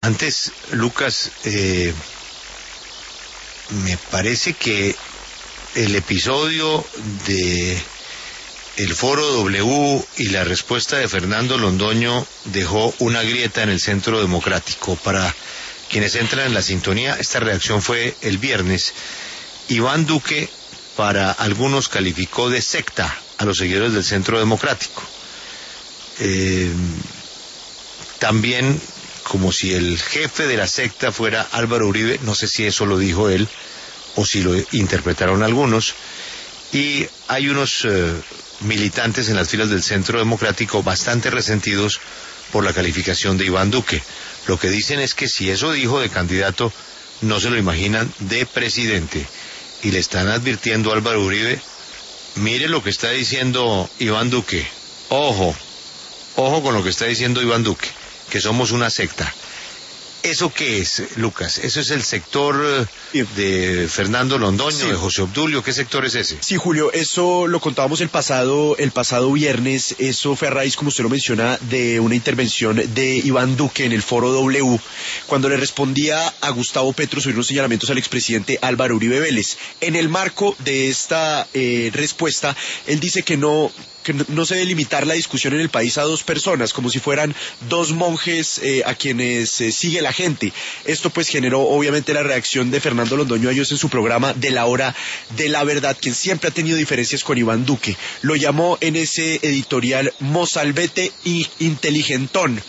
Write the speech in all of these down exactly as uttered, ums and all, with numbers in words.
Antes, Lucas, eh, me parece que el episodio de el Foro W y la respuesta de Fernando Londoño dejó una grieta en el Centro Democrático. Para quienes entran en la sintonía, esta reacción fue el viernes. Iván Duque, para algunos, calificó de secta a los seguidores del Centro Democrático. Eh, también, como si el jefe de la secta fuera Álvaro Uribe, no sé si eso lo dijo él o si lo interpretaron algunos, y hay unos eh, militantes en las filas del Centro Democrático bastante resentidos por la calificación de Iván Duque. Lo que dicen es que si eso dijo de candidato, no se lo imaginan de presidente, y le están advirtiendo a Álvaro Uribe: mire lo que está diciendo Iván Duque, ojo, ojo con lo que está diciendo Iván Duque, que somos una secta. ¿Eso qué es, Lucas? ¿Eso es el sector de Fernando Londoño, sí, de José Obdulio? ¿Qué sector es ese? Sí, Julio, eso lo contábamos el pasado el pasado viernes. Eso fue a raíz, como usted lo menciona, de una intervención de Iván Duque en el Foro W, cuando le respondía a Gustavo Petro sobre unos señalamientos al expresidente Álvaro Uribe Vélez. En el marco de esta eh, respuesta, él dice que no... que no se debe limitar la discusión en el país a dos personas, como si fueran dos monjes eh, a quienes eh, sigue la gente. Esto pues generó obviamente la reacción de Fernando Londoño Hoyos en su programa de la hora de la verdad, quien siempre ha tenido diferencias con Iván Duque. Lo llamó en ese editorial mozalbete y inteligentón,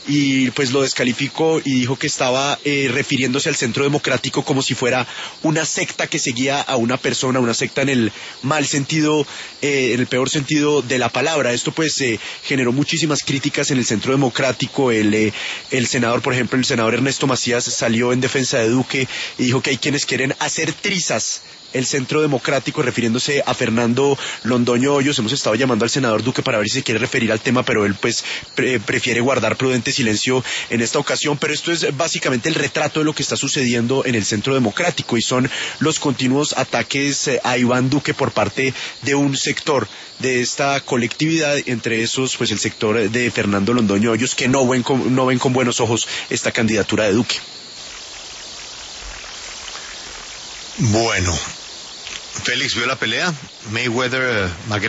y pues lo descalificó y dijo que estaba eh, refiriéndose al Centro Democrático como si fuera una secta que seguía a una persona, una secta en el mal sentido, eh, en el peor sentido de la palabra. Esto pues eh, generó muchísimas críticas en el Centro Democrático. El, eh, el senador, por ejemplo, el senador Ernesto Macías salió en defensa de Duque y dijo que hay quienes quieren hacer trizas el Centro Democrático, refiriéndose a Fernando Londoño Hoyos. Hemos estado llamando al senador Duque para ver si se quiere referir al tema, pero él pues pre prefiere guardar prudente silencio en esta ocasión. Pero esto es básicamente el retrato de lo que está sucediendo en el Centro Democrático, y son los continuos ataques a Iván Duque por parte de un sector de esta colectividad, entre esos pues el sector de Fernando Londoño Hoyos, que no ven con, no ven con buenos ojos esta candidatura de Duque. Bueno, Félix, ¿vio la pelea? Mayweather, uh,